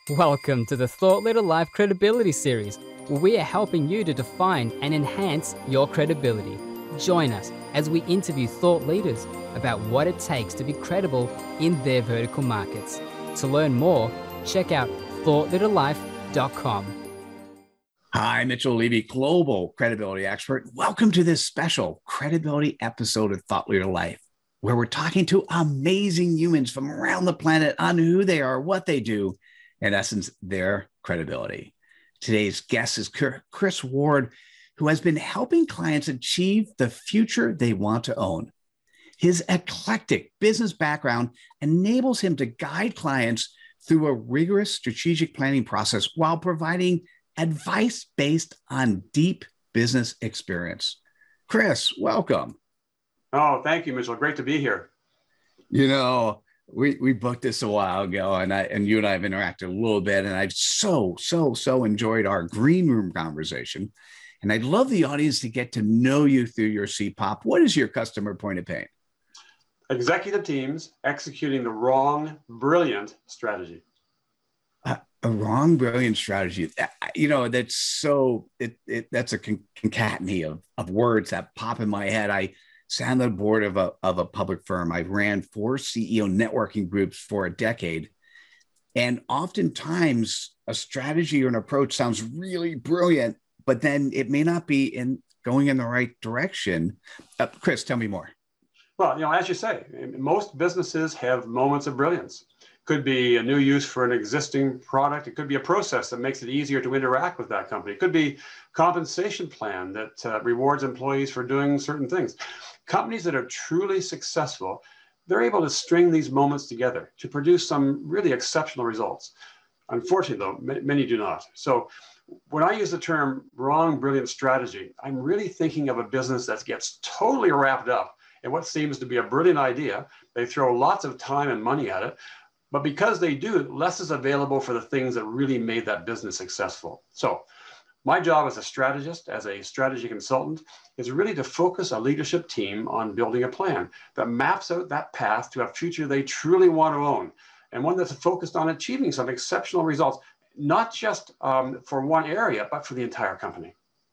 Welcome to the Thought Leader Life Credibility Series, where we are helping you to define and enhance your credibility. Join us as we interview thought leaders about what it takes to be credible in their vertical markets. To learn more, check out thoughtleaderlife.com. Hi, Mitchell Levy, global credibility expert. Welcome to this special credibility episode of Thought Leader Life, where we're talking to amazing humans from around the planet on who they are, what they do, in essence, their credibility. Today's guest is Chris Ward, who has been helping clients achieve the future they want to own. His eclectic business background enables him to guide clients through a rigorous strategic planning process while providing advice based on deep business experience. Chris, welcome. Oh, thank you, Mitchell. Great to be here. You know, we booked this a while ago, and you and I have interacted a little bit, and I've so enjoyed our green room conversation. And I'd love the audience to get to know you through your CPOP. What is your customer point of pain? Executive teams executing the wrong, brilliant strategy. A wrong, brilliant strategy. You know, that's a concatenate of words that pop in my head. I sat on the board of a public firm. I ran 4 CEO networking groups for a decade. And oftentimes a strategy or an approach sounds really brilliant, but then it may not be going in the right direction. Chris, tell me more. Well, as you say, most businesses have moments of brilliance. Could be a new use for an existing product. It could be a process that makes it easier to interact with that company. It could be compensation plan that rewards employees for doing certain things. Companies that are truly successful, they're able to string these moments together to produce some really exceptional results. Unfortunately, though, many do not. So when I use the term wrong, brilliant strategy, I'm really thinking of a business that gets totally wrapped up in what seems to be a brilliant idea. They throw lots of time and money at it. But because they do, less is available for the things that really made that business successful. So my job as a strategist, as a strategy consultant, is really to focus a leadership team on building a plan that maps out that path to a future they truly want to own, and one that's focused on achieving some exceptional results, not just for one area, but for the entire company.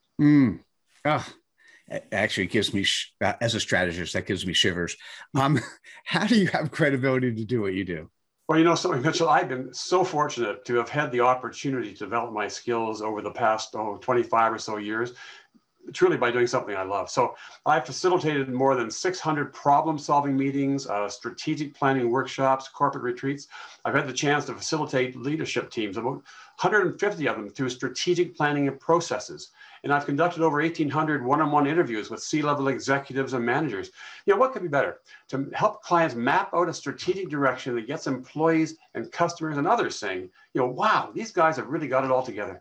It actually gives me, as a strategist, that gives me shivers. How do you have credibility to do what you do? Well, something, Mitchell, I've been so fortunate to have had the opportunity to develop my skills over the past 25 or so years, truly by doing something I love. So I've facilitated more than 600 problem-solving meetings, strategic planning workshops, corporate retreats. I've had the chance to facilitate leadership teams, about 150 of them, through strategic planning and processes. And I've conducted over 1,800 one-on-one interviews with C-level executives and managers. What could be better? To help clients map out a strategic direction that gets employees and customers and others saying, wow, these guys have really got it all together.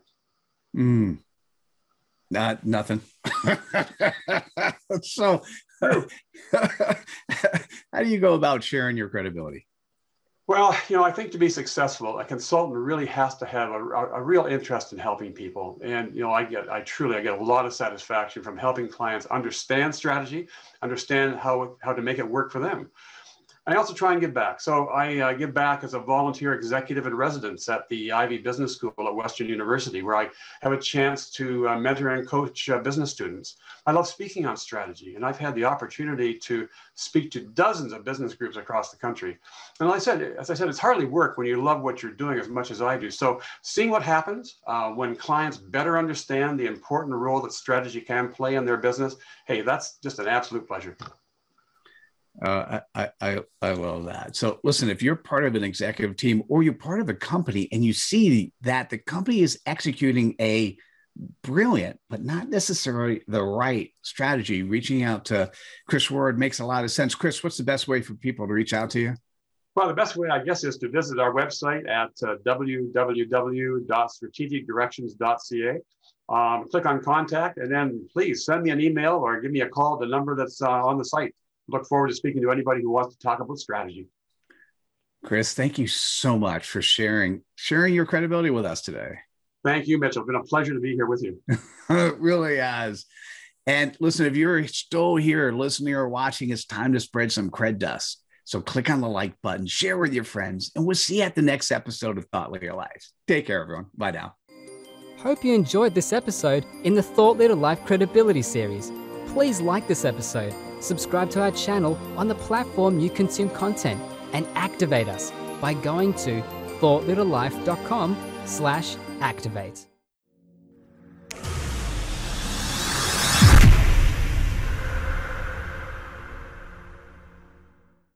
Nothing. So how do you go about sharing your credibility? Well, I think to be successful, a consultant really has to have a real interest in helping people. And, I get a lot of satisfaction from helping clients understand strategy, understand how to make it work for them. I also try and give back. So I give back as a volunteer executive in residence at the Ivey Business School at Western University, where I have a chance to mentor and coach business students. I love speaking on strategy, and I've had the opportunity to speak to dozens of business groups across the country. And as I said, it's hardly work when you love what you're doing as much as I do. So seeing what happens when clients better understand the important role that strategy can play in their business, hey, that's just an absolute pleasure. I love that. So listen, if you're part of an executive team or you're part of a company and you see that the company is executing a brilliant, but not necessarily the right strategy, reaching out to Chris Ward makes a lot of sense. Chris, what's the best way for people to reach out to you? Well, the best way, I guess, is to visit our website at www.strategicdirections.ca. Click on contact, and then please send me an email or give me a call at the number that's on the site. Look forward to speaking to anybody who wants to talk about strategy. Chris, thank you so much for sharing your credibility with us today. Thank you, Mitchell. It's been a pleasure to be here with you. It really has. And listen, if you're still here listening or watching, it's time to spread some cred dust. So click on the like button, share with your friends, and we'll see you at the next episode of Thought Leader Life. Take care, everyone. Bye now. Hope you enjoyed this episode in the Thought Leader Life Credibility series. Please like this episode, subscribe to our channel on the platform you consume content, and activate us by going to thoughtleaderlife.com/activate.